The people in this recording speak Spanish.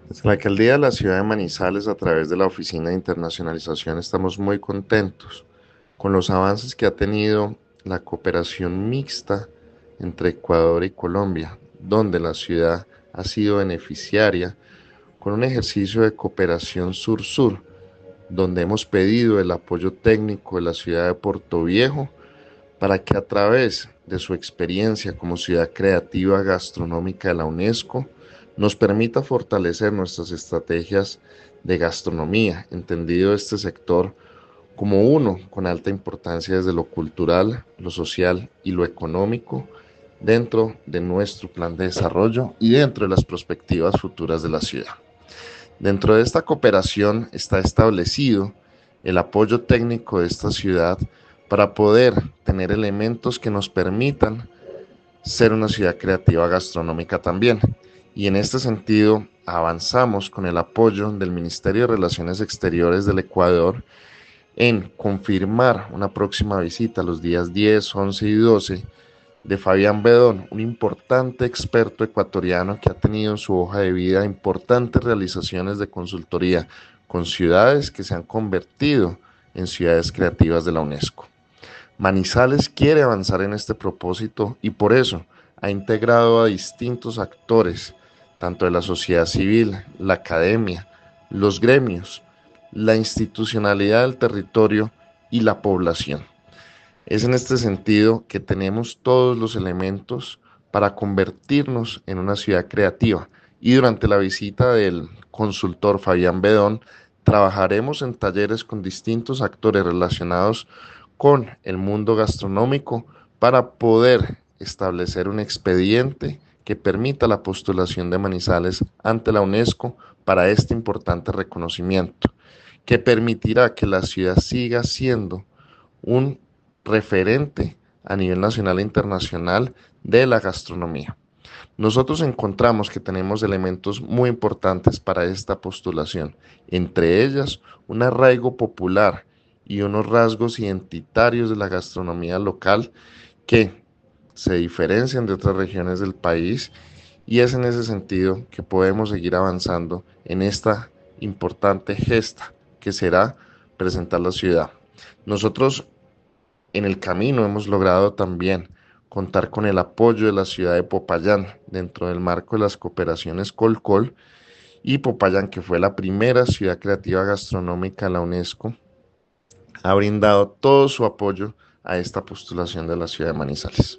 Desde la alcaldía de la ciudad de Manizales, a través de la Oficina de Internacionalización, estamos muy contentos con los avances que ha tenido la cooperación mixta entre Ecuador y Colombia, donde la ciudad ha sido beneficiaria con un ejercicio de cooperación sur-sur, donde hemos pedido el apoyo técnico de la ciudad de Portoviejo para que a través de su experiencia como ciudad creativa gastronómica de la UNESCO nos permita fortalecer nuestras estrategias de gastronomía, entendido este sector como uno con alta importancia desde lo cultural, lo social y lo económico dentro de nuestro plan de desarrollo y dentro de las perspectivas futuras de la ciudad. Dentro de esta cooperación está establecido el apoyo técnico de esta ciudad para poder tener elementos que nos permitan ser una ciudad creativa gastronómica también. Y en este sentido avanzamos con el apoyo del Ministerio de Relaciones Exteriores del Ecuador en confirmar una próxima visita los días 10, 11 y 12 de Fabián Bedón, un importante experto ecuatoriano que ha tenido en su hoja de vida importantes realizaciones de consultoría con ciudades que se han convertido en ciudades creativas de la UNESCO. Manizales quiere avanzar en este propósito y por eso ha integrado a distintos actores, tanto de la sociedad civil, la academia, los gremios, la institucionalidad del territorio y la población. Es en este sentido que tenemos todos los elementos para convertirnos en una ciudad creativa y durante la visita del consultor Fabián Bedón trabajaremos en talleres con distintos actores relacionados con el mundo gastronómico para poder establecer un expediente que permita la postulación de Manizales ante la UNESCO para este importante reconocimiento, que permitirá que la ciudad siga siendo un referente a nivel nacional e internacional de la gastronomía. Nosotros encontramos que tenemos elementos muy importantes para esta postulación, entre ellas un arraigo popular y unos rasgos identitarios de la gastronomía local que se diferencian de otras regiones del país y es en ese sentido que podemos seguir avanzando en esta importante gesta que será presentar la ciudad. Nosotros en el camino hemos logrado también contar con el apoyo de la ciudad de Popayán dentro del marco de las cooperaciones Colcol y Popayán, que fue la primera ciudad creativa gastronómica de la UNESCO, ha brindado todo su apoyo a esta postulación de la ciudad de Manizales.